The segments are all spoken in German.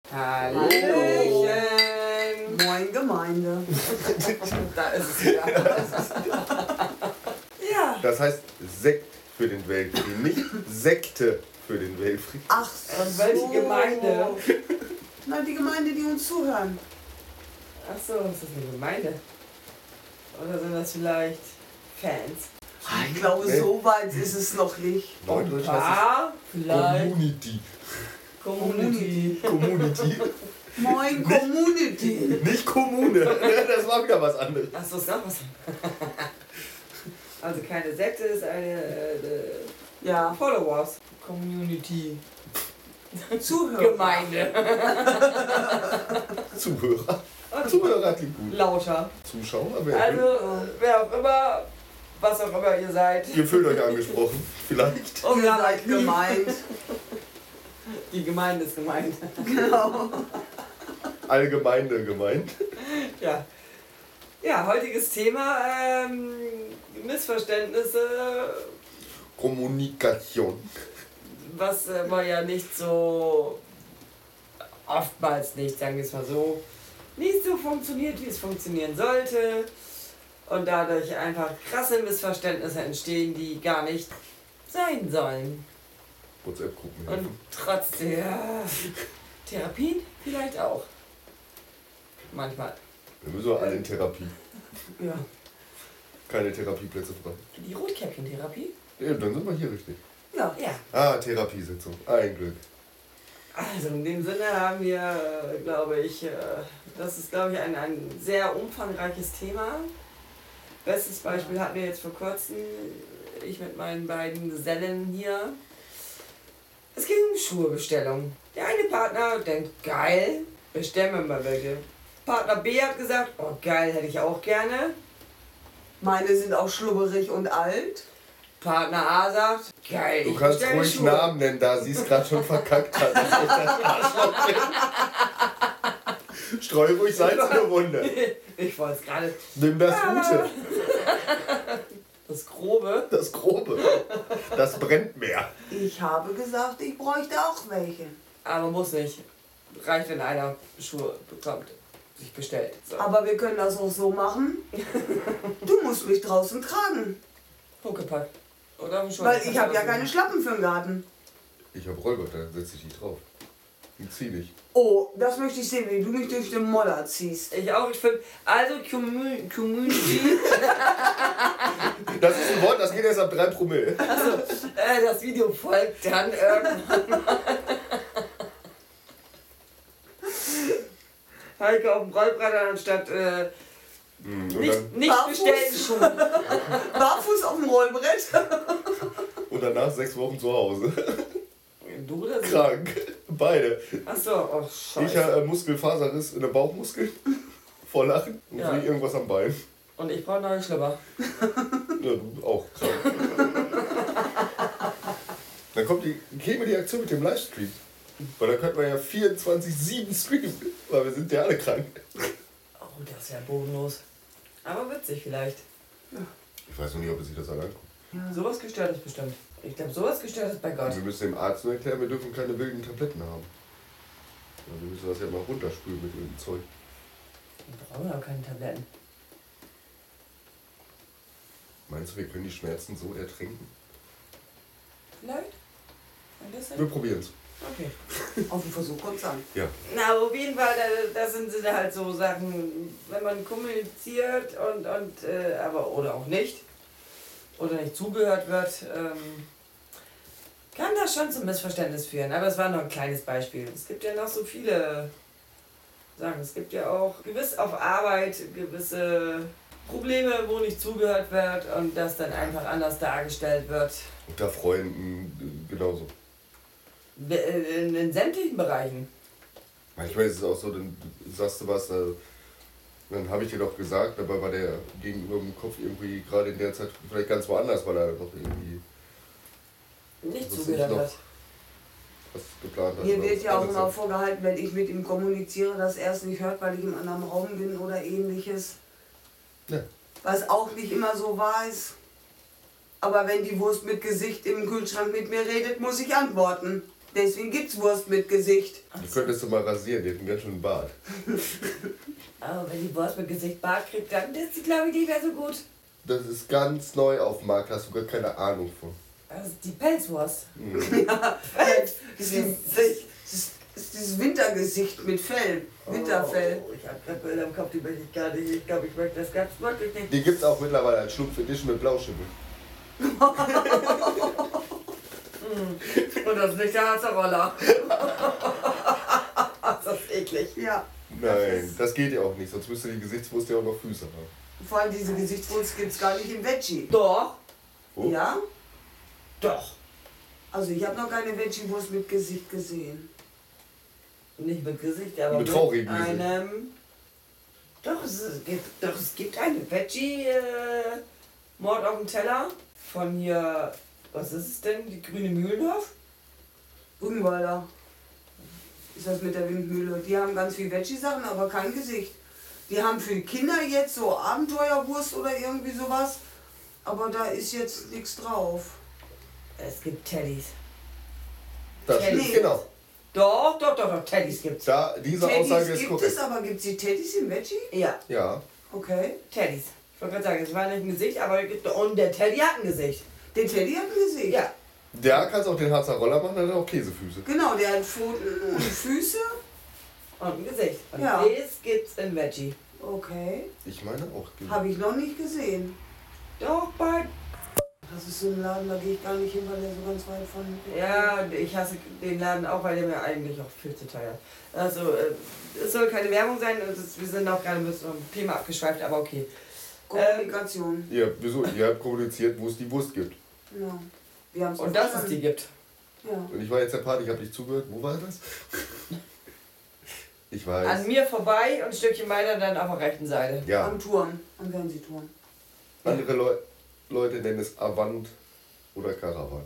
Hallöchen! Moin Gemeinde. Da ist es wieder. Ja. Das heißt Sekt für den Weltfrieden, nicht Sekte für den Weltfrieden. Ach Und welche Gemeinde? Na, die Gemeinde, die uns zuhören. Achso, ist das eine Gemeinde? Oder sind das vielleicht Fans? Ich glaube, so weit ist es noch nicht. Neudeutsch heißt Ah, es vielleicht. Community. Community. Community. Moin Community. Nicht Kommune. Das war wieder was anderes. Achso, ist noch was. Also keine Sekte, ist eine Ja, Followers. Community. Zuhörer. Gemeinde. Zuhörer. Zuhörer klingt gut. Lauter. Zuschauer, wer Also, will. wer auch immer, was auch immer ihr seid. Ihr fühlt euch angesprochen. Vielleicht. Und Ihr seid gemeint. Die Gemeinde ist gemeint. Genau. Allgemeine gemeint. Ja. Ja, heutiges Thema, Missverständnisse, Kommunikation. was man ja nicht so, oftmals nicht, sagen wir es mal so, nicht so funktioniert, wie es funktionieren sollte. Und dadurch einfach krasse Missverständnisse entstehen, die gar nicht sein sollen. WhatsApp-Gruppen Und helfen. trotzdem, ja, Therapien vielleicht auch. Manchmal. Wir müssen alle in Therapie. Ja. Keine Therapieplätze frei. Die Rotkäppchen-Therapie? Ja, dann sind wir hier richtig. Ja. Ja. Ah, Therapiesitzung. Ein Glück. Also in dem Sinne haben wir, glaube ich, das ist, glaube ich, ein sehr umfangreiches Thema. Bestes Beispiel hatten wir jetzt vor kurzem, ich mit meinen beiden Gesellen hier. Es ging um Schuhebestellung. Der eine Partner denkt, geil, bestellen wir mal welche. Partner B hat gesagt, oh geil, hätte ich auch gerne. Meine sind auch schlubberig und alt. Partner A sagt, geil, Du ich kannst bestelle ruhig Schuhe. Namen nennen, da sie es gerade schon verkackt hat. Das ist das Arschloch. Streu ruhig Salz in eine Wunde. Ich wollte es gerade. Nimm das Gute, Das Grobe. das Grobe. Das brennt mehr. Ich habe gesagt, ich bräuchte auch welche. Aber muss nicht. Reicht, wenn einer Schuhe bekommt, sich bestellt. So. Aber wir können das auch so machen. Du musst mich draußen tragen. Huckepack. Oder schon. Weil ich habe ja keine Schlappen für den Garten. Ich hab Rollgötter, dann setze ich die drauf. Und zieh dich. Oh, das möchte ich sehen, wie du mich durch den Moller ziehst. Ich auch, ich finde. Also, Community. Das ist ein Wort, das geht erst ab 3 Promille. Das Video folgt dann irgendwann. Heike auf dem Rollbretter anstatt Und nicht Barfuß. bestellen Schuhe. Barfuß auf dem Rollbrett. und danach 6 Wochen zu Hause. Du oder sie? Krank. Beide. Achso, oh Ich Scheiße. habe Muskelfaserriss in der Bauchmuskel. Vor Lachen. Und Ja. krieg irgendwas am Bein. Und ich brauche neue Schlipper. Ja, du auch krank. Dann käme die Aktion mit dem Livestream. Weil dann könnten wir ja 24/7 streamen. Weil wir sind ja alle krank. Oh, das wäre bodenlos. Aber witzig vielleicht. Ich weiß noch nicht, ob er sich das anguckt. Sowas gestört ist bestimmt. Ich glaube, sowas gestört ist bei Gott. Wir müssen dem Arzt nur erklären, wir dürfen keine wilden Tabletten haben. Ja, wir müssen das ja mal runterspülen mit irgendeinem Zeug. Wir brauchen auch keine Tabletten. Meinst du, wir können die Schmerzen so ertränken? Vielleicht? Ein bisschen? Wir probieren es. Okay. Auf den Versuch kommt's an. Ja. Na, aber auf jeden Fall, da sind sie halt so Sachen, wenn man kommuniziert aber oder auch nicht, oder nicht zugehört wird, kann das schon zum Missverständnis führen. Aber es war nur ein kleines Beispiel. Es gibt ja noch so viele Sachen. Es gibt ja auch gewiss auf Arbeit gewisse Probleme, wo nicht zugehört wird und das dann einfach anders dargestellt wird. Unter Freunden genauso. In sämtlichen Bereichen. Manchmal ist es auch so, dann sagst du was, dann habe ich dir doch gesagt, dabei war der gegenüber im Kopf irgendwie gerade in der Zeit vielleicht ganz woanders, weil er noch irgendwie Nicht Das ist zugehört noch- hat. was geplant hat. Mir oder wird was ja auch anderes immer hat. vorgehalten, wenn ich mit ihm kommuniziere, dass er es nicht hört, weil ich im anderen Raum bin oder ähnliches. Ja. Was auch nicht immer so wahr ist. Aber wenn die Wurst mit Gesicht im Kühlschrank mit mir redet, muss ich antworten. Deswegen gibt's Wurst mit Gesicht. Die könntest du mal rasieren, die hat einen ganz schönen Bart. Aber wenn die Wurst mit Gesicht Bart kriegt, dann ist sie, glaube ich, nicht mehr so gut. Das ist ganz neu auf dem Markt, hast du gar keine Ahnung von. Das ist die Pelzwurst. Ja, das ist dieses Wintergesicht mit Fell. Winterfell. Oh, ich habe gerade Bilder im Kopf, die möchte ich gar nicht. Ich glaube, ich möchte das ganz wirklich nicht. Die gibt's auch mittlerweile als Schlumpf Edition mit Blauschimmel. Und das ist nicht der Harzer-Roller. Das ist eklig. Ja. Nein, das geht ja auch nicht, sonst müsste die Gesichtswurst ja auch noch Füße haben. Vor allem diese Gesichtswurst gibt's gar nicht im Veggie. Doch, Oh. Ja? doch. Also ich habe noch keine Veggie-Wurst mit Gesicht gesehen. Nicht mit Gesicht, aber Mit traurigem Gesicht. einem... Doch, es gibt eine Veggie-Mord auf dem Teller von hier... Was ist es denn? Die Grüne Mühldorf? Rügenwalder. Ist das mit der Windmühle. Die haben ganz viel Veggie-Sachen, aber kein Gesicht. Die haben für die Kinder jetzt so Abenteuerwurst oder irgendwie sowas. Aber da ist jetzt nichts drauf. Es gibt Teddys. Das Teddy. stimmt, genau. Doch, Teddys gibt's. Da, diese Aussage Teddys ist gibt korrekt. es, aber gibt es die Teddys im Veggie? Ja, Ja, Okay. Teddys. Ich wollte gerade sagen, es war nicht ein Gesicht, aber und der Teddy hat ein Gesicht. Der Teddy hat ein Gesicht. Ja. der kannst auch den Harzer Roller machen, der hat auch Käsefüße. Genau, der hat Pfoten und Füße. Und ein Gesicht. Und Ja. das gibt's in Veggie. Okay. Ich meine auch. Habe ich noch nicht gesehen. Doch, bei... Das ist so ein Laden, da gehe ich gar nicht hin, weil der so ganz weit von... Ja, ich hasse den Laden auch, weil der mir eigentlich auch viel zu teuer ist. Also, es soll keine Werbung sein, wir sind auch gerade ein bisschen vom Thema abgeschweift, aber okay. Kommunikation. Wieso? Ihr habt kommuniziert, wo es die Wurst gibt. Ja. Wir haben's Und dass es die gibt. Ja. Und ich war jetzt der Part, ich habe nicht zugehört. Wo war das? Ich weiß. An mir vorbei und ein Stückchen weiter dann auf der rechten Seite. Ja, Am Touren, am Fernsehtouren. andere Leute nennen es Avant oder Caravan.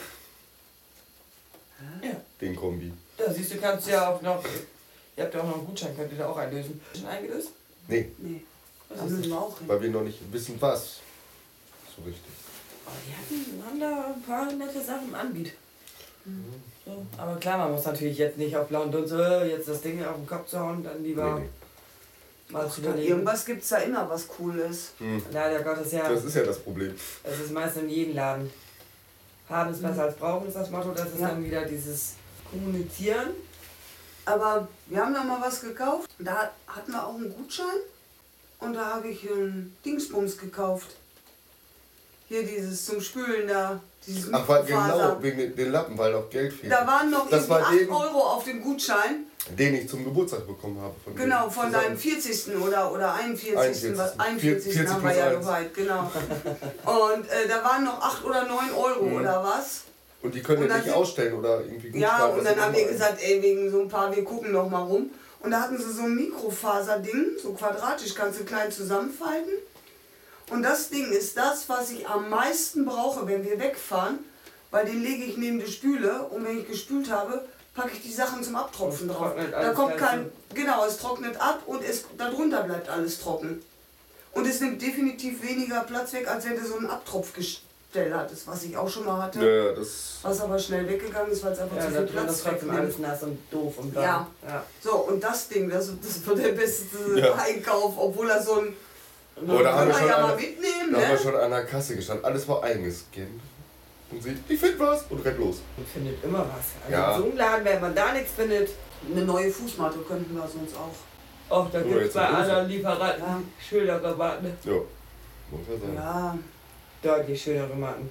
Ja. Den Kombi. Da siehst du, kannst ja auch noch... Ihr habt ja auch noch einen Gutschein, könnt ihr da auch einlösen. Schon eingelöst? Nee, Nee, Was da ist müssen das? wir auch hin. weil wir noch nicht wissen, was. So richtig. Oh, die haben da ein paar nette Sachen im Anbiet. So. Aber klar, man muss natürlich jetzt nicht auf blauen Dunst jetzt das Ding auf den Kopf zu hauen, dann lieber Nee, mal zu Ja, überlegen. irgendwas gibt es da immer, was cool ist. Leider Gottes, ja. Das ist ja das Problem. Es ist meist in jedem Laden. Haben ist besser als brauchen ist das Motto. Das ist Ja. dann wieder dieses Kommunizieren. Aber wir haben da mal was gekauft. Da hatten wir auch einen Gutschein. Und da habe ich einen Dingsbums gekauft. Hier dieses zum Spülen da. Dieses Ach, weil, Mikrofaser. genau, wegen den Lappen, weil noch Geld fehlt. Da waren noch Das irgendwie war 8 den- Euro auf dem Gutschein. Den ich zum Geburtstag bekommen habe. Von Genau, denen von zusammen. deinem 40. oder 41. 41. 41. haben wir 40 ja plus 1. soweit, genau. Und da waren noch 8 oder 9 Euro oder was. Und die können Und ja dann nicht sind- ausstellen oder irgendwie gut Ja, schreiben, und dass dann sie haben wir nochmal- gesagt, ey, wegen so ein paar, wir gucken noch mal rum. Und da hatten sie so ein Mikrofaserding, so quadratisch, kannst du klein zusammenfalten. Und das Ding ist das, was ich am meisten brauche, wenn wir wegfahren, weil den lege ich neben die Spüle und wenn ich gespült habe, packe ich die Sachen zum Abtropfen Und drauf. trocknet Da alles kommt gleich kein, genau, es trocknet ab und darunter bleibt alles trocken. Und es nimmt definitiv weniger Platz weg, als wenn du so ein Abtropfgestell hattest, was ich auch schon mal hatte. Ja, das. Was aber schnell weggegangen ist, weil es einfach Ja, zu da viel drin Platz ist trotzdem wegnimmt. alles nass und doof und bla. Ja. Ja. So, und das Ding, das war der beste Ja. Einkauf, obwohl das so ein... Oh, da haben wir kann man schon ja mal eine- mitnehmen, Da haben wir ne? schon an der Kasse gestanden. Alles war eingescannt. Und sieht, ich finde was und rennt los. Man findet immer was. Also Ja. in so einem Laden, wenn man da nichts findet, Eine neue Fußmatte könnten wir sonst auch. auch da Oh, gibt es jetzt bei im Ofen. anderen Lieferanten Ja. schönere Matten. Ja. Muss man sagen. Ja, Deutlich schönere Matten.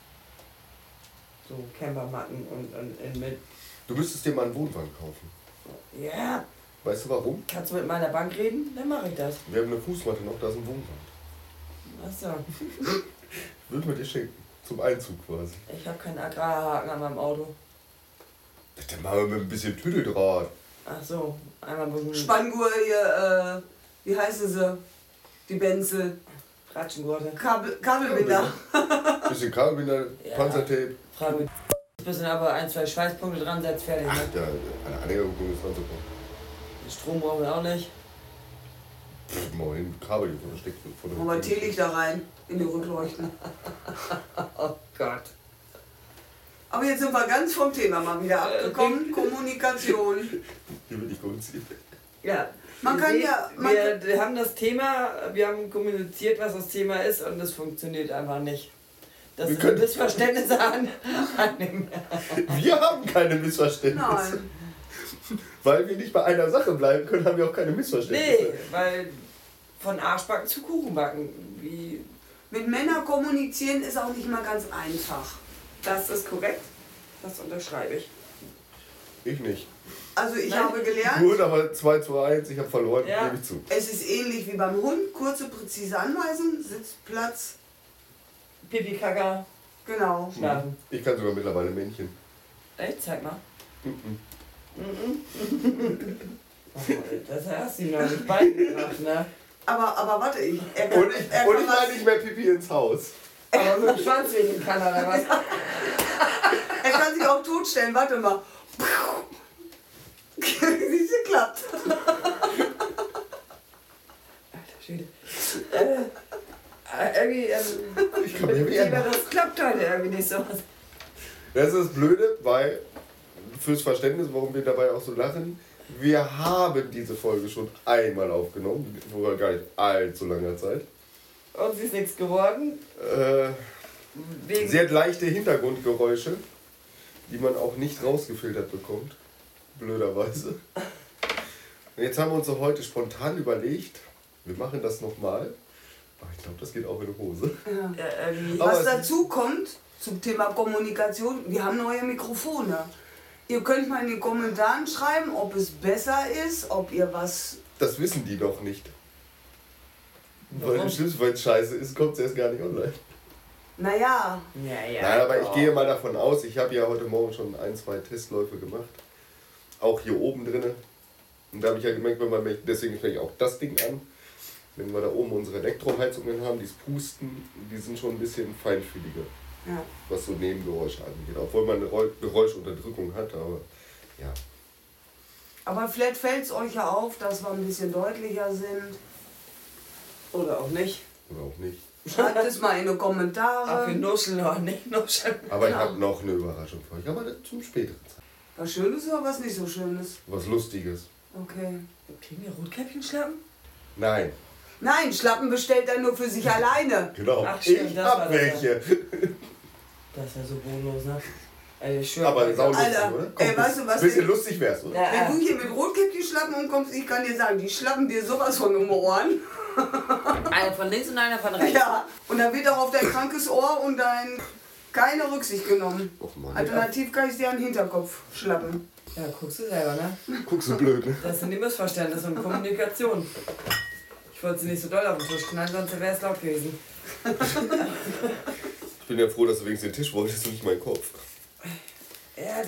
So Campermatten und mit. Du müsstest dir mal einen Wohnwagen kaufen. Ja, Weißt du warum? kannst du mit meiner Bank reden? Dann mache ich das. Wir haben eine Fußmatte noch, da ist ein Wohnwagen. Achso, Würden wir dir schenken. Zum Einzug quasi. ich habe keinen Agrarhaken an meinem Auto. Dann machen wir mit ein bisschen Tüdeldraht. Ach so, einmal mit dem Spanngurt hier, wie heißen sie? Die Benzel. Ratschengurte. Kabelbinder. Bisschen Kabelbinder, Ja. Panzertape. Frage mit bisschen aber ein, zwei Schweißpunkte dran setzt, fertig. Ach, Ne? ja, eine Anhängerung ist dann super. Strom brauchen wir auch nicht. Pff, mal hin, Kabel hier vorne steckt. Machen wir Teelichter rein in die Rückleuchten. Oh Gott. Aber jetzt sind wir ganz vom Thema mal wieder abgekommen. Kommunikation. Hier bin ich günstiger. Ja. Man kann ja. Man Wir haben das Thema, wir haben kommuniziert, was das Thema ist und es funktioniert einfach nicht. Das Wir ist können- Missverständnisse annehmen. Wir haben keine Missverständnisse. nein. Weil wir nicht bei einer Sache bleiben können, haben wir auch keine Missverständnisse. Nee, weil von Arschbacken zu Kuchenbacken, wie, Mit Männern kommunizieren ist auch nicht mal ganz einfach. das ist korrekt, das unterschreibe ich. Ich nicht. Also ich Nein. habe gelernt, Gut, aber 2-2-1, ich habe verloren, Ja. gebe ich zu. es ist ähnlich wie beim Hund. Kurze, präzise Anweisungen, Sitzplatz, Pipi, Kaka, genau. schlafen. Ich kann sogar mittlerweile Männchen. Echt, zeig mal. Mhm. Oh, das hast du noch nicht beigebracht, ne? Aber warte, er kann, Und ich er war kann was, nicht mehr Pipi ins Haus. Aber mit dem Schwanz wegen kann er oder was? er kann sich auch totstellen, warte mal. Siehst du, klappt. Alter Schwede. Irgendwie, Ich kann mir wehren. das klappt heute irgendwie nicht so. Das ist das Blöde, weil, fürs Verständnis, warum wir dabei auch so lachen, wir haben diese Folge schon einmal aufgenommen, vor gar nicht allzu langer Zeit. Und sie ist nichts geworden. Wegen Sie hat leichte Hintergrundgeräusche, die man auch nicht rausgefiltert bekommt. Blöderweise. Und jetzt haben wir uns so heute spontan überlegt, wir machen das nochmal. Aber ich glaube, das geht auch in die Hose. Ja. irgendwie. Aber Was es- dazu kommt zum Thema Kommunikation, wir haben neue Mikrofone. Ihr könnt mal in den Kommentaren schreiben, ob es besser ist, ob ihr was... Das wissen die doch nicht. Warum? Weil es scheiße ist, kommt es erst gar nicht online. Naja, Ja, Nein, aber ich gehe mal davon aus, ich habe ja heute Morgen schon 1-2 Testläufe gemacht. Auch hier oben drinne. Und da habe ich ja gemerkt, wenn man, deswegen spreche ich auch das Ding an. Wenn wir da oben unsere Elektroheizungen haben, dieses Pusten, die sind schon ein bisschen feinfühliger, ja. was so Nebengeräusche angeht. Obwohl man eine Geräuschunterdrückung hat, aber ja. Aber vielleicht fällt es euch ja auf, dass wir ein bisschen deutlicher sind. Oder auch nicht. Oder auch nicht. Schreibt es mal in die Ob wir Kommentare. nuscheln oder nicht nuscheln. Aber ich Genau. habe noch eine Überraschung für euch, aber das zum späteren Zeit. Was Schönes oder was nicht so Schönes? Was Lustiges. Okay. Kriegen wir Rotkäppchen schnappen? Nein, Nein, Schlappen bestellt er nur für sich alleine. genau. Ach, stimmt, ich das war hab das, welche. Das ist ja so bodenlos, ne? Ey, ich schwöre. Aber saulustig, Alter, oder? ey, weißt du was Bisschen ich- lustig wär's, oder? Ja, Wenn du hier mit Rotkäppchen Schlappen umkommst, ich kann dir sagen, die schlappen dir sowas von um die Ohren. einer von links und einer von rechts. Ja, und dann wird auch auf dein krankes Ohr und dein keine Rücksicht genommen. Och Mann. Alternativ kann ich dir an den Hinterkopf schlappen. Ja, guckst du selber, ne? Guckst du blöd, ne? Das sind die Missverständnisse und Kommunikation. Ich wollte sie nicht so doll auf den Tisch knallen, sonst wäre es laut gewesen. Ich bin ja froh, dass du wenigstens den Tisch wolltest und nicht meinen Kopf. Ja,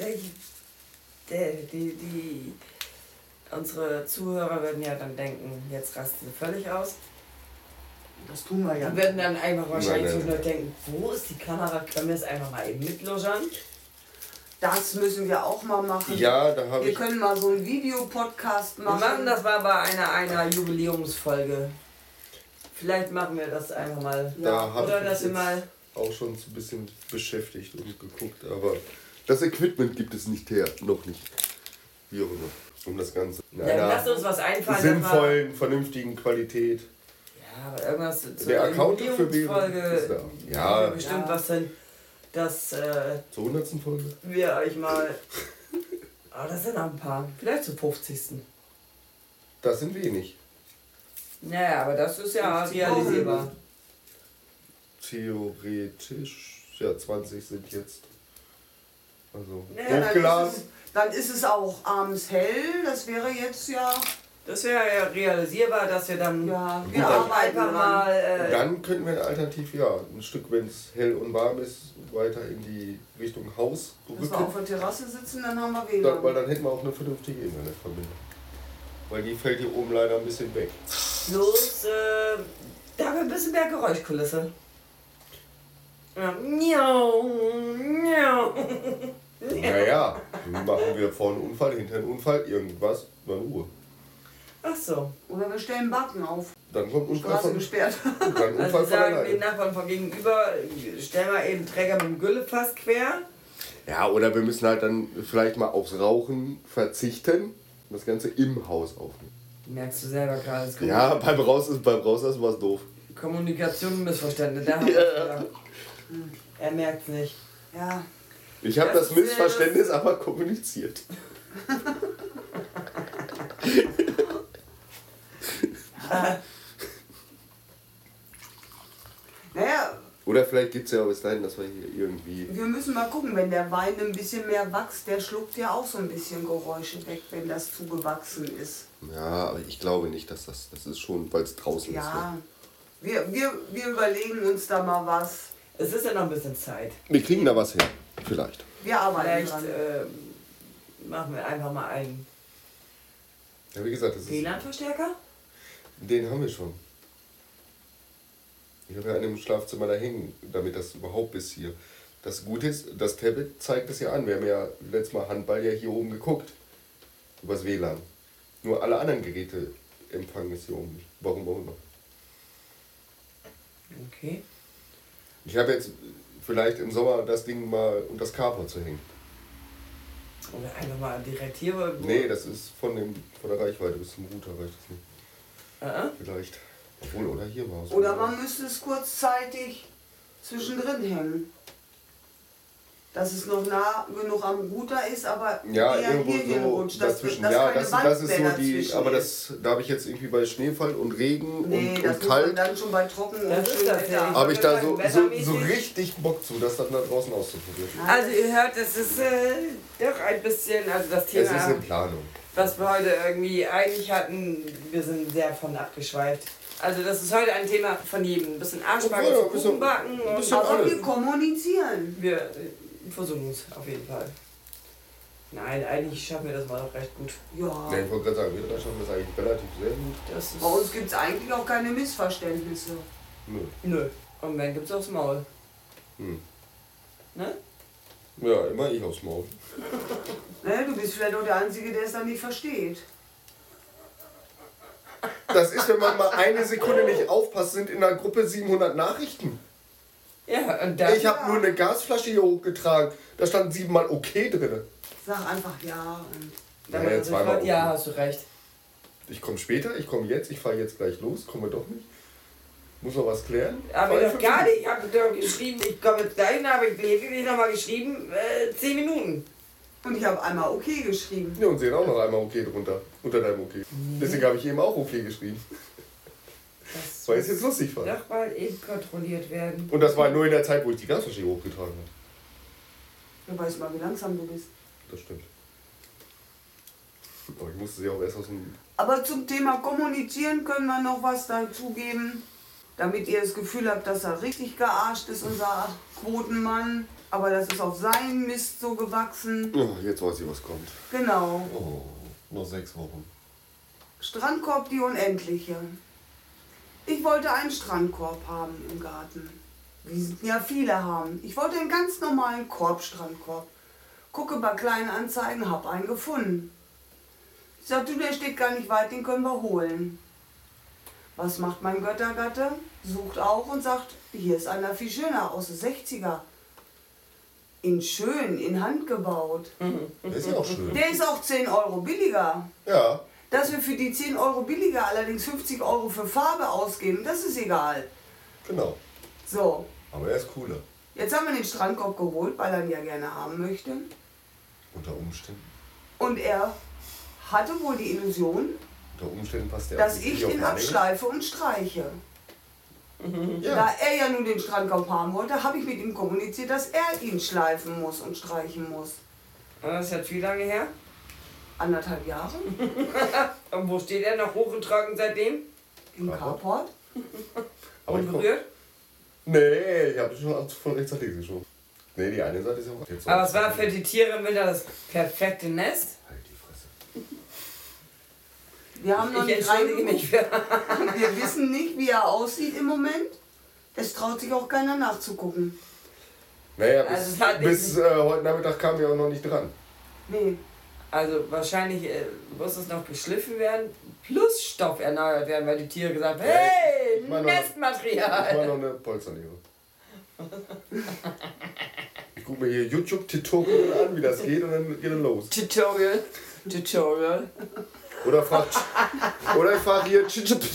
unsere Zuhörer würden ja dann denken, jetzt rasten sie völlig aus. Das tun wir ja. Und würden dann einfach wahrscheinlich Nein, nein, so denken, wo ist die Kamera? Können wir es einfach mal eben mitluschern? Das müssen wir auch mal machen. Ja, da habe Wir ich. können mal so einen Videopodcast Wir machen. machen das mal bei einer Jubiläumsfolge. Vielleicht machen wir das einfach mal. Da habe Oder ich dass wir mich mal. jetzt auch schon so ein bisschen beschäftigt und geguckt, aber das Equipment gibt es nicht her, noch nicht. Wie auch immer. Um das Ganze in Ja, lasst einer uns was einfallen. sinnvollen, vernünftigen Qualität. Ja, aber irgendwas zu Der Account für Jubiläumsfolge. ist da. Ja, Ja, bestimmt Ja. was hin, dass zur 100. Folge. wir euch mal. Aber das sind noch ein paar. Vielleicht zum 50. Das sind wenig. Naja, aber das ist ja 50 realisierbar. Theoretisch, ja, 20 sind jetzt. Also Ja, hochgeladen. Dann ist es auch abends hell. Das wäre jetzt ja. Das wäre ja realisierbar, dass wir dann Ja, Gut, wir dann arbeiten einfach dran. mal. Dann könnten wir alternativ, ja, ein Stück, wenn es hell und warm ist, weiter in die Richtung Haus Dass wir auf rücken. der Terrasse sitzen, dann haben wir Weil WLAN. dann hätten wir auch eine vernünftige Internetverbindung. Weil die fällt hier oben leider ein bisschen weg. Bloß, da haben wir ein bisschen mehr Geräuschkulisse. Ja, miau, miau. Naja, dann machen wir vor einem Unfall, hinter einem Unfall, irgendwas, dann Ruhe. Ach so. Oder wir stellen Backen auf. Dann kommt Unfall Straße von, gesperrt. dann Also Unfall wir von sagen den alleine. Nachbarn von gegenüber, stellen wir eben Träger mit dem Güllefass quer Ja, oder wir müssen halt dann vielleicht mal aufs Rauchen verzichten und das Ganze im Haus aufnehmen. Merkst du selber gerade. Ja, beim Rauslassen war es doof. Kommunikation und Missverständnisse. Da haben wir Er merkt es nicht. Ja. Ich habe das Missverständnis aber kommuniziert. Naja, Oder vielleicht gibt es ja auch bis dahin, dass wir hier irgendwie... wir müssen mal gucken, wenn der Wein ein bisschen mehr wächst, der schluckt ja auch so ein bisschen Geräusche weg, wenn das zugewachsen ist. Ja, aber ich glaube nicht, dass das ist schon, weil es draußen ist. Ja, Ne? wir überlegen uns da mal was. Es ist ja noch ein bisschen Zeit. Wir kriegen da was her, vielleicht. Wir arbeiten Vielleicht dran. machen wir einfach mal einen Ja, wie gesagt, das ist, WLAN-Verstärker. den haben wir schon. Ich habe ja einen im Schlafzimmer da hängen, damit das überhaupt bis hier. Das Gute ist, das Tablet zeigt es ja an. Wir haben ja letztes Mal Handball ja hier oben geguckt. Übers WLAN. Nur alle anderen Geräte empfangen es hier oben nicht. Warum auch immer. Okay. Ich habe jetzt vielleicht im Sommer das Ding mal unter das Carport zu hängen. Oder einfach mal direkt hier. Nee, das ist von der Reichweite bis zum Router reicht das nicht. Uh-uh. Vielleicht. Obwohl, oder hier war es. Oder man müsste es kurzzeitig zwischendrin hängen. Dass es noch nah genug am Router ist, aber Ja, eher irgendwo hier so rutscht, dazwischen. dass Ja, keine das Wand ist so mehr die. dazwischen Aber ist. da habe ich jetzt irgendwie bei Schneefall und Regen Nee, und das muss man kalt. dann schon bei Trocken und Das ist schön das, Wetter. ja. Habe ich da so Wettermäßig. richtig Bock zu, das dann da draußen auszuprobieren. Also ihr hört, es ist doch ein bisschen, also das Es ist Thema, eine Planung. was wir heute irgendwie eigentlich hatten, wir sind sehr von abgeschweift. Also das ist heute ein Thema von jedem. Ein bisschen Arschbacken, Ja, ein bisschen Kuchenbacken und bisschen Aber alles. wir kommunizieren. wir versuchen es auf jeden Fall. Nein, eigentlich schaffen wir das mal doch recht gut. Ja. Ja, ich wollte gerade sagen, wir drei schaffen das eigentlich relativ sehr gut. Das ist Bei uns gibt es eigentlich auch keine Missverständnisse. Nö. Nö. Und wenn gibt's aufs Maul. Hm. Ne? Ja, immer ich aufs Maul. Ne, du bist vielleicht auch der Einzige, der es dann nicht versteht. Das ist, wenn man mal eine Sekunde nicht aufpasst, sind in der Gruppe 700 Nachrichten. Ja, und dann. Ich habe nur eine Gasflasche hier hochgetragen. Da stand 7-mal okay drin. Sag einfach ja und dann Naja, wird zweimal sofort, okay. ja, hast du recht. Ich komme später, ich komme jetzt, ich fahre jetzt gleich los, komme doch nicht. Muss noch was klären. Aber Fahr doch gar nicht. Ich habe doch geschrieben, ich komme jetzt dahin, aber ich lediglich nochmal geschrieben, 10 Minuten. Und ich habe einmal okay geschrieben. Ja, und sehen auch noch einmal okay drunter, unter deinem okay. Deswegen habe ich eben auch okay geschrieben, Das weil es jetzt lustig war. doch mal eben kontrolliert werden. Und das war nur in der Zeit, wo ich die Gasflasche hier hochgetragen habe. Du weißt mal, wie langsam du bist. Das stimmt. Aber ich musste sie auch erst aus dem... Aber zum Thema Kommunizieren können wir noch was dazugeben, damit ihr das Gefühl habt, dass er richtig gearscht ist, unser Quotenmann. Aber das ist auf seinen Mist so gewachsen. Oh, jetzt weiß ich, was kommt. Genau. Oh, noch 6 Wochen. Strandkorb, die unendliche. Ich wollte einen Strandkorb haben im Garten. Wie ja viele haben. Ich wollte einen ganz normalen Korbstrandkorb. Gucke bei kleinen Anzeigen, hab einen gefunden. Ich sagte, der steht gar nicht weit, den können wir holen. Was macht mein Göttergatte? Sucht auch und sagt, hier ist einer viel schöner, aus den 60er. In schön, in Hand gebaut. Das ist ja auch schön. Der ist auch 10 Euro billiger. Ja, Dass wir für die 10 Euro billiger allerdings 50 Euro für Farbe ausgeben, das ist egal. genau. So, Aber er ist cooler. jetzt haben wir den Strandkorb geholt, weil er ihn ja gerne haben möchte. Unter Umständen. Und er hatte wohl die Illusion, Unter Umständen passt der dass auf ich die den abschleife und streiche. Ja, Da er ja nun den Strandkorb haben wollte, habe ich mit ihm kommuniziert, dass er ihn schleifen muss und streichen muss. Und das ist jetzt wie lange her? 1,5 Jahre Und wo steht er noch hoch und trocken seitdem? im Carport. aber ich komm, Unberührt? nee, ich habe schon von rechts nach links geschoben. Nee, die eine Seite ist ja auch jetzt. Aber es war für die Tiere im Winter das perfekte Nest. Halt die Fresse. Wir haben noch Ich nicht entschuldige reingeguckt. mich für. Wir wissen nicht, wie er aussieht im Moment. Es traut sich auch keiner nachzugucken. Naja, Also es hat bis heute Nachmittag kam wir auch noch nicht dran. Nee. Also wahrscheinlich muss es noch geschliffen werden, plus Stoff erneuert werden, weil die Tiere gesagt haben, hey, Ich meine noch- Ich war Nestmaterial. noch eine Polsterlehre. Ich gucke mir hier YouTube-Tutorial an, wie das geht und dann geht es los. Tutorial. Oder ich frage hier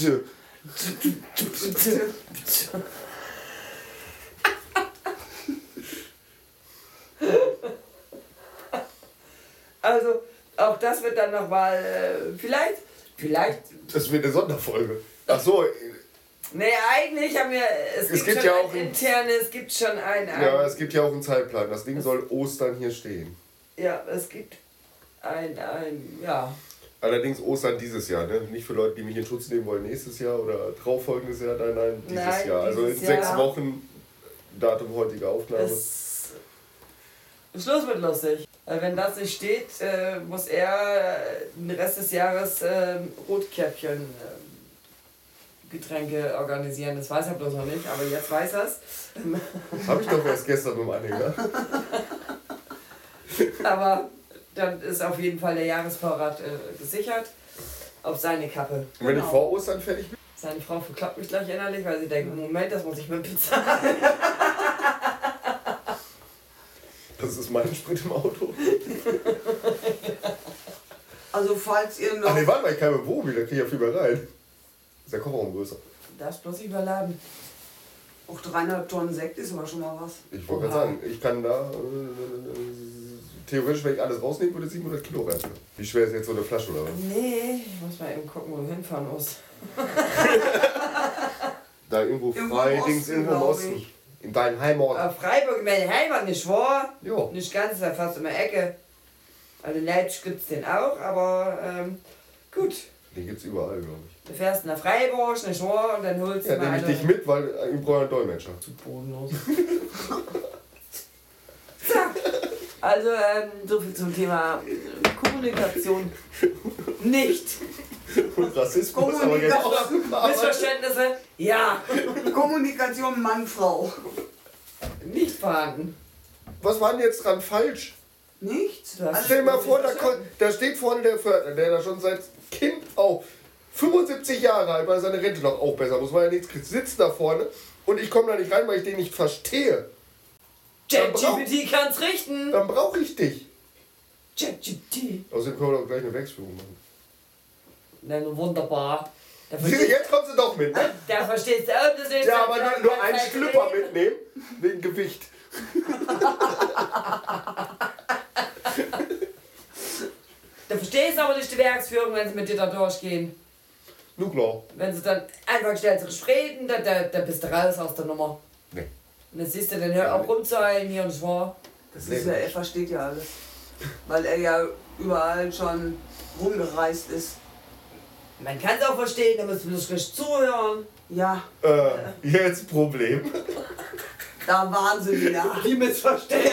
Also, auch das wird dann nochmal, vielleicht. Das wird eine Sonderfolge. Ach so, Nee, eigentlich haben wir, es gibt gibt schon ja auch ein internes, es gibt schon ein. ja, es gibt ja auch einen Zeitplan. Das Ding soll Ostern hier stehen. Ja, es gibt ja. Allerdings Ostern dieses Jahr, ne? Nicht für Leute, die mich in Schutz nehmen wollen nächstes Jahr oder darauffolgendes Jahr, nein, dieses Jahr. Also in dieses 6 Jahr. Wochen, Datum heutiger Aufnahme. Schluss wird lustig. Weil wenn das nicht steht, muss er den Rest des Jahres Rotkäppchen Getränke organisieren. Das weiß er bloß noch nicht, aber jetzt weiß er es. Habe ich doch erst gestern mit dem Anhänger. Aber dann ist auf jeden Fall der Jahresvorrat gesichert auf seine Kappe. Und wenn ich vor Ostern fertig bin? Seine Frau verklappt mich gleich innerlich, weil sie denkt, Moment, das muss ich mit bezahlen. Das ist mein Sprit im Auto. Also falls ihr noch... Ach nee, warte mal, ich kann mit Wohnmobil, da kriege ich ja viel mehr rein. Ist der Kofferraum größer. Darfst bloß nicht überladen. Auch 3,5 Tonnen Sekt ist aber schon mal was. Ich wollte gerade sagen, ich kann da... theoretisch, wenn ich alles rausnehmen würde, 700 Kilo rein. Wie schwer ist jetzt so eine Flasche oder was? Nee, ich muss mal eben gucken, wo du hinfahren musst. Da irgendwo Irgendwo frei, im Dings Osten, irgendwo im glaub Osten. ich. In deinem Heimat. Freiburg, meine Heimat, nicht wahr? Jo. Nicht ganz, da fast um die Ecke. Also in Leipzig gibt es den auch, aber gut. Den gibt's überall, glaube ich. Du fährst nach Freiburg, nicht wahr? Und dann holst du Ja, mal nehme ich eine... dich mit, weil ich brauche einen Dolmetscher. Zu bodenlos. Also, so viel zum Thema Kommunikation. Nicht. Und Rassismus, aber genau. Missverständnisse? Ja. Kommunikation Mann-Frau. Nicht vorhanden. Was war denn jetzt dran falsch? Nichts? Du hast- Stell dir mal vor, da steht vorne der Pförtner, der da schon seit Kind auf 75 Jahre alt, weil er seine Rente noch auch besser muss, weil er nichts kriegt, sitzt da vorne und ich komme da nicht rein, weil ich den nicht verstehe. ChatGPT kann's richten. Dann brauche ich dich. ChatGPT. Außerdem können wir doch gleich eine Werksführung machen. Na, nun wunderbar. Da Siehst du, verstehst, jetzt kommst du doch mit, ne? da verstehst du auch das nicht. Ja, aber nur einen Schlüpper mitnehmen, wegen Gewicht. Da verstehst du aber nicht die Werksführung, wenn sie mit dir da durchgehen. Nur klar. Wenn sie dann einfach stellst reden, da bist du raus aus der Nummer. Nee. Und dann siehst du, dann hör auch rumzuheilen hier und so. Das ist ja, er versteht ja alles. Weil er ja überall schon rumgereist ist. Man kann es auch verstehen, da musst du bloß richtig zuhören. Ja, Jetzt Problem. da waren sie wieder. Die missverstehen.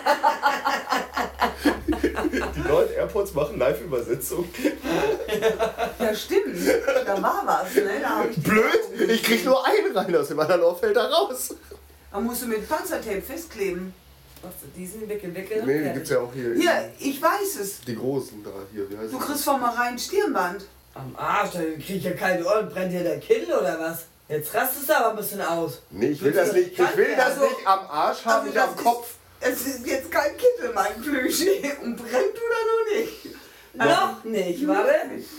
Die neuen AirPods machen Live-Übersetzung. Ja, stimmt. Da war was, ne? Da hab ich Blöd, ich krieg nur einen rein, aus dem anderen Ohr fällt da raus. Da musst du mit Panzertape festkleben. Machst du diesen Wickel? Nee, die gibt's ja auch hier. Hier, ich weiß es. Die großen da, hier, wie heißt Du das? kriegst vom rein Stirnband. Am Arsch, da krieg ich ja kalte Ohren, brennt dir der Kittel oder was? Jetzt rastest du aber ein bisschen aus. Nee, ich will das nicht, ich will das nicht am Arsch haben, nicht das am Kopf. Es ist jetzt kein Kittel, mein Plüschi. Und brennt du da noch nicht? Noch nicht, warte.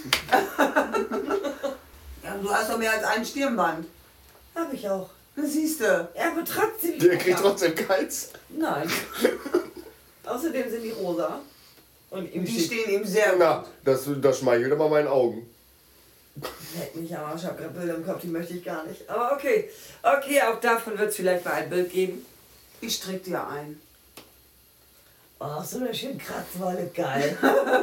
Ja, du hast doch mehr als ein Stirnband. Hab ich auch. Das siehst du. Ja, aber trotzdem. Der kriegt trotzdem keins. Nein. Außerdem sind die rosa. Und ihm Die steht, stehen ihm sehr gut. Na, das schmeichelt aber meinen Augen. leck mich am Arsch, ich hab grad Bilder im Kopf, die möchte ich gar nicht. Aber okay. Okay, auch davon wird es vielleicht mal ein Bild geben. Ich strick dir ein. Ach, so eine schöne Kratzwolle, geil.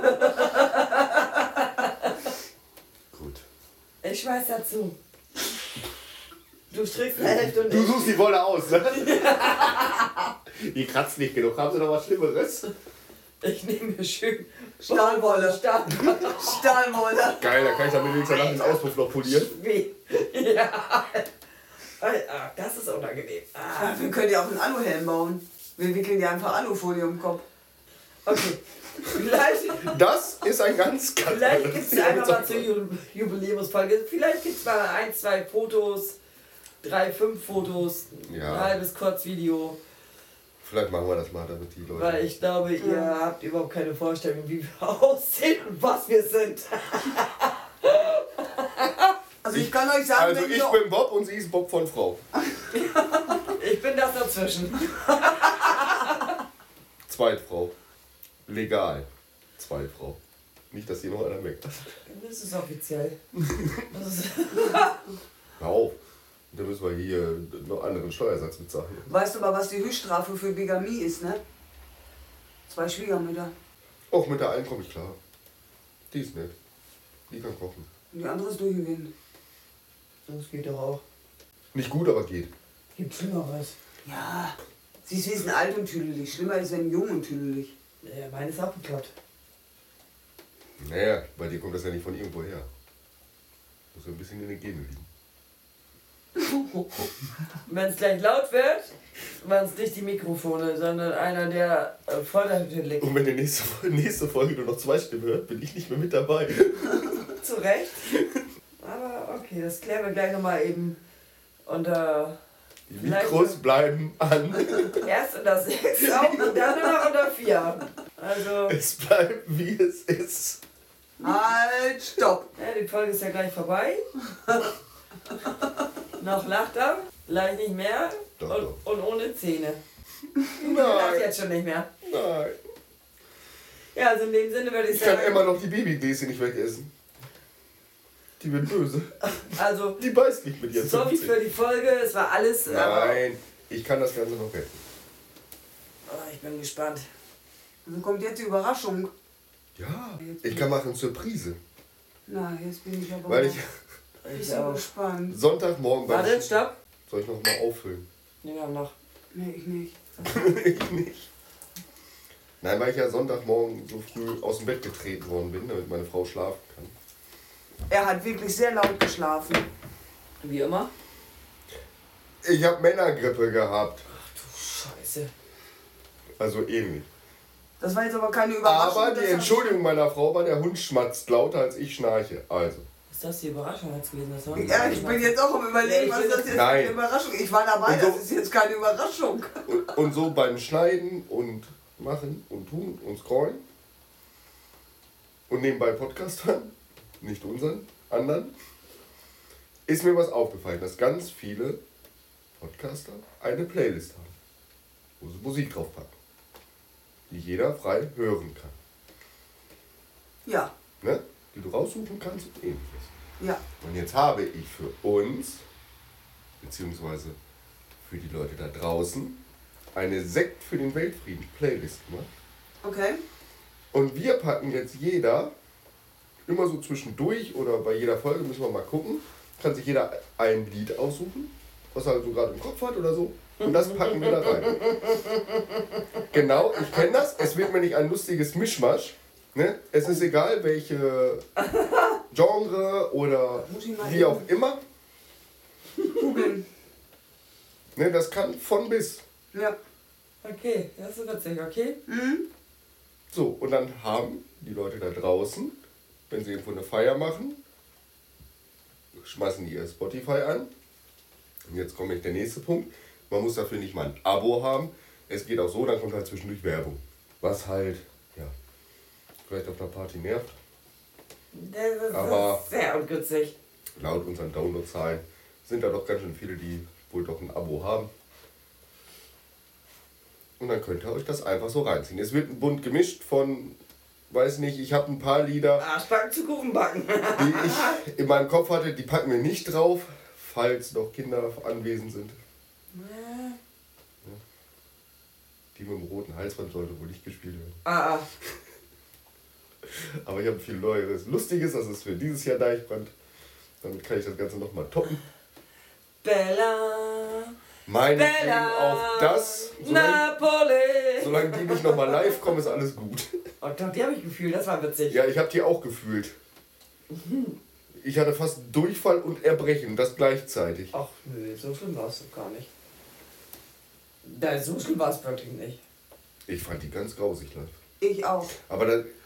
Gut. Ich schmeiß dazu. Du strickst eine Hälfte und Du ich. suchst die Wolle aus, ne? Die kratzt nicht genug. Haben sie noch was Schlimmeres? Ich nehme mir schön Stahlwolle. Stahlwolle. Stahlwolle. Geil, da kann ich damit wenigstens nach dem Auspuff noch polieren. Weh. Ja. Ah, das ist unangenehm. Ah. Wir können dir auch einen Aluhelm bauen. Wir wickeln dir einfach Alufolie um den Kopf. Okay. Vielleicht Das ist ein ganz gibt es einfach mal zur Jubiläumsfolge. Vielleicht gibt es mal 1, 2 Fotos, 3, 5 Fotos, Ja. ein halbes Kurzvideo. Vielleicht machen wir das mal, damit die Leute... Weil ich glaube, ihr habt überhaupt keine Vorstellung, wie wir aussehen und was wir sind. Also ich kann euch sagen, Also wenn ich ihr... bin Bob und sie ist Bob von Frau. Ich bin das dazwischen. Zweitfrau. Legal. Zweitfrau. Nicht, dass hier noch einer meckert. Das ist offiziell. Das ist Hör auf. Da müssen wir hier noch anderen Steuersatz bezahlen. Weißt du aber, was die Höchststrafe für Bigamie ist, ne? 2 Schwiegermütter. Auch mit der einen komme ich klar. Die ist nett. Die kann kochen. Und die andere ist durchgewinnt. Das geht doch auch. Nicht gut, aber geht. Gibt Schlimmeres. Ja. Sie ist wesentlich alt und tüdelig. Schlimmer ist, wenn jung und tüdelig. Ja, meine ist auch geklappt. Naja, bei dir kommt das ja nicht von irgendwo her. Muss ja ein bisschen in den Genen liegen. Wenn es gleich laut wird, waren es nicht die Mikrofone, sondern einer, der vor der Hütte liegt. Und wenn die nächste Folge nur noch 2 Stimmen hört, bin ich nicht mehr mit dabei. Zu Recht. Aber okay, das klären wir gleich nochmal eben unter... Die Mikros bleiben an. Erst unter 6 Augen und dann nur noch unter 4. Also... Es bleibt wie es ist. Halt, stopp. Ja, die Folge ist ja gleich vorbei. Noch lacht er, gleich nicht mehr. Doch, Und ohne Zähne. Lacht Nein, jetzt schon nicht mehr. nein. Ja, also in dem Sinne würde ich Ich kann sagen... immer noch die Babygläschen nicht wegessen. Die wird böse. Also, Die beißt nicht mit ihr. sorry für die Folge, es war alles... Nein, ich kann das Ganze noch retten. Oh, ich bin gespannt. Dann kommt jetzt die Überraschung. Ja, ich kann machen Surprise. Na, jetzt bin ich aber Weil ich ein bisschen gespannt. Sonntagmorgen Warte, stopp. Soll ich noch mal auffüllen? Nee, wir haben noch. Nee, ich nicht. Ich nicht. Nein, weil ich ja Sonntagmorgen so früh aus dem Bett getreten worden bin, damit meine Frau schlafen kann. Er hat wirklich sehr laut geschlafen. Wie immer. Ich habe Männergrippe gehabt. Ach du Scheiße. Also ähnlich. Das war jetzt aber keine Überraschung. Aber die das hab Entschuldigung meiner Frau war, der Hund schmatzt lauter als ich schnarche. Also. Ist das die Überraschung jetzt gewesen? Das war Ja, ich bin jetzt auch am Überlegen, Ja, was ich ist das jetzt für Nein. eine Überraschung? Ich war dabei, Und so- das ist jetzt keine Überraschung. Und so beim Schneiden und machen und tun und scrollen und nebenbei Podcast hören, nicht unseren, anderen, ist mir was aufgefallen, dass ganz viele Podcaster eine Playlist haben, wo sie Musik drauf packen, die jeder frei hören kann. Ja, Ne? Die du raussuchen kannst und ähnliches. ja. Und jetzt habe ich für uns, beziehungsweise für die Leute da draußen, eine Sekt für den Weltfrieden Playlist gemacht. Okay. Und wir packen jetzt jeder, immer so zwischendurch oder bei jeder Folge müssen wir mal gucken, kann sich jeder ein Lied aussuchen, was er so gerade im Kopf hat oder so. Und das packen wir da rein. Genau, ich kenne das. Es wird mir nicht ein lustiges Mischmasch. Ne? Es ist egal, welche Genre oder Muss ich mal wie eben auch immer. googeln. Ne? Das kann von bis. Ja. Okay, das ist witzig, okay? Mhm. So, und dann haben die Leute da draußen, wenn sie irgendwo eine Feier machen, schmeißen die ihr Spotify an. Und jetzt komme ich der nächste Punkt. Man muss dafür nicht mal ein Abo haben. Es geht auch so, dann kommt halt zwischendurch Werbung. Was halt, ja, vielleicht auf einer Party nervt. Das ist Aber- sehr ungünstig. Laut unseren Downloadzahlen sind da doch ganz schön viele, die wohl doch ein Abo haben. Und dann könnt ihr euch das einfach so reinziehen. Es wird bunt gemischt von, weiß nicht, ich habe ein paar Lieder, Arschbacken zu Kuchen backen. die ich in meinem Kopf hatte, die packen wir nicht drauf, falls noch Kinder anwesend sind. Die mit dem roten Halsband sollte wohl nicht gespielt werden. Ah, Aber ich habe viel Neues, Lustiges, das ist für dieses Jahr Deichbrand. Damit kann ich das Ganze nochmal toppen. Bella. Meinetwegen Bella. auch das. Napoli. Solange die nicht nochmal live kommen, ist alles gut. Oh doch, die habe ich gefühlt, das war witzig. Ja, ich habe die auch gefühlt. Ich hatte fast Durchfall und Erbrechen, das gleichzeitig. Ach nö, so schlimm war es doch gar nicht. Da, so schlimm war es wirklich nicht. Ich fand die ganz grausig live. Ich auch. Aber das,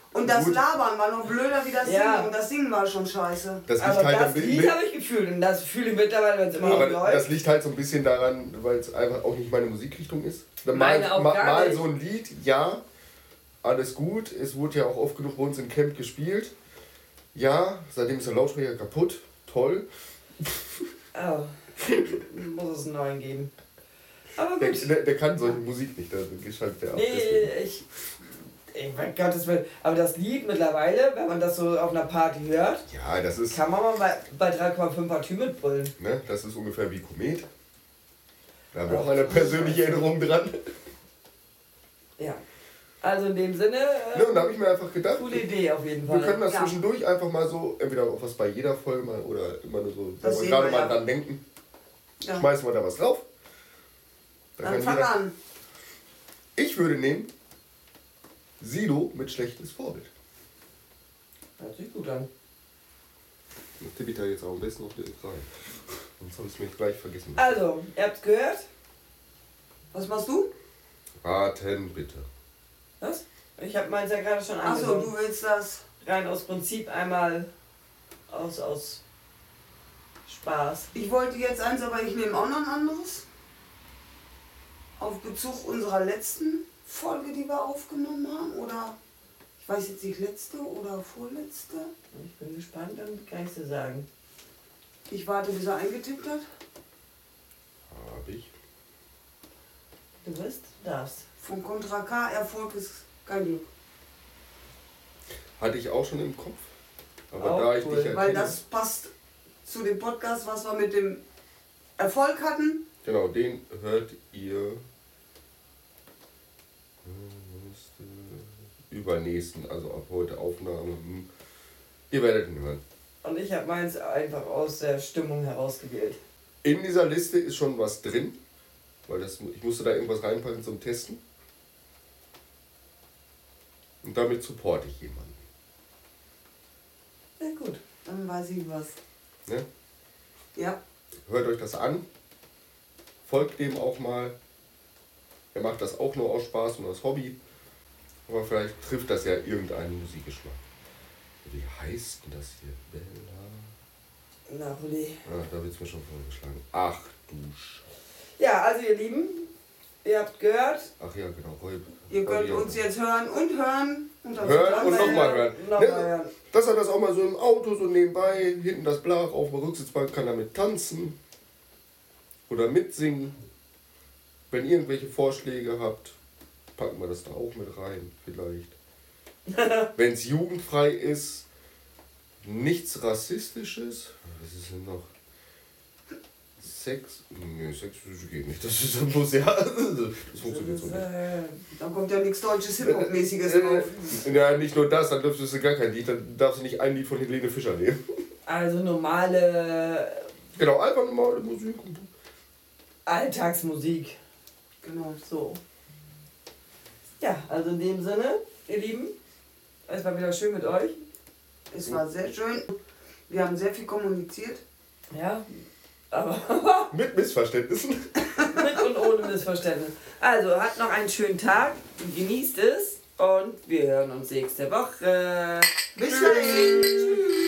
Und das Gut. Labern war noch blöder wie das Singen. Ja. Und das Singen war schon scheiße. Das liegt Aber halt das ein Lied bisschen, habe ich gefühlt und das fühle ich mittlerweile, wenn es immer aber noch läuft. das liegt halt so ein bisschen daran, weil es einfach auch nicht meine Musikrichtung ist. Meine auch gar mal nicht. so ein Lied, ja, alles gut. Es wurde ja auch oft genug bei uns im Camp gespielt. Ja, seitdem ist der Lautsprecher kaputt. Toll. Oh. Muss es einen neuen geben. Aber Der, gut. der kann solche Musik nicht, da geschaltet der ab. Nee, deswegen. mein Gottes Willen. Aber das Lied mittlerweile, wenn man das so auf einer Party hört, Ja, das ist, kann man mal bei 3,5 Party mitbrüllen. ne, das ist ungefähr wie Komet. Da haben wir auch eine persönliche Erinnerung dran. Ja. Also in dem Sinne, Ne, und da habe ich mir einfach gedacht, coole Idee auf jeden Fall. wir können das Ja. zwischendurch einfach mal so, entweder auch was bei jeder Folge mal oder immer nur so, Das wo wir sehen gerade wir mal ja. dran denken. Ja. Schmeißen wir da was drauf. Dann fang an. Ich würde nehmen Sido mit schlechtes Vorbild. Hört sich gut an. Das tippe ich da jetzt auch am besten auf direkt rein. Sonst habe ich es mir gleich vergessen. Also, ihr habt's gehört? Was machst du? Raten bitte. Was? Ich habe meins ja gerade schon Achso, angesungen. du willst das. Rein aus Prinzip einmal aus Spaß. Ich wollte jetzt eins, aber ich nehme auch noch ein anderes. Auf Bezug unserer letzten Folge, die wir aufgenommen haben. Oder, ich weiß jetzt nicht, letzte oder vorletzte. Ich bin gespannt, dann kann ich dir sagen. Ich warte, bis er eingetippt hat. Habe ich. Du bist, du darfst. Von Contra K, Erfolg ist kein Glück. Hatte ich auch schon im Kopf. Aber Auch da ich cool, dich Weil erkenne, das passt zu dem Podcast, was wir mit dem Erfolg hatten. genau, den hört ihr übernächsten, also ab heute Aufnahme. Ihr werdet ihn hören. Und ich habe meins einfach aus der Stimmung herausgewählt. In dieser Liste ist schon was drin, weil ich musste da irgendwas reinpacken zum Testen. Und damit supporte ich jemanden. Ja gut. Dann weiß ich was. Ne? Ja. Hört euch das an, folgt dem auch mal. Er macht das auch nur aus Spaß und aus Hobby. Aber vielleicht trifft das ja irgendeinen Musikgeschmack. Wie heißt denn das hier? Bella? Napoli. Ah, da wird es mir schon vorgeschlagen. Ach du Scheiße. Ja, also ihr Lieben, ihr habt gehört. Ach ja, genau. Ihr könnt uns jetzt hören und hören. Und dann Hören und nochmal hören. Nochmal Ne? hören. Dass er das auch mal so im Auto so nebenbei, hinten das Blach auf der Rücksitzbank, kann damit tanzen oder mitsingen. Wenn ihr irgendwelche Vorschläge habt, packen wir das da auch mit rein, vielleicht. Wenn es jugendfrei ist, nichts Rassistisches. Was ist denn noch? Sex? Nee, Sex geht nicht. Das muss ja. Das funktioniert so nicht. Dann kommt ja nichts Deutsches Hip-Hop-mäßiges drauf. Ja, nicht nur das, dann dürftest du gar kein Lied, dann darfst du nicht ein Lied von Helene Fischer nehmen. Also normale Genau, einfach normale Musik. Alltagsmusik. Genau. So. Ja, also in dem Sinne, ihr Lieben, es war wieder schön mit euch. Es war sehr schön. Wir haben sehr viel kommuniziert. Ja, aber Mit Missverständnissen. mit und ohne Missverständnis. Also, habt noch einen schönen Tag, genießt es und wir hören uns nächste Woche. Bis dahin. Tschüss.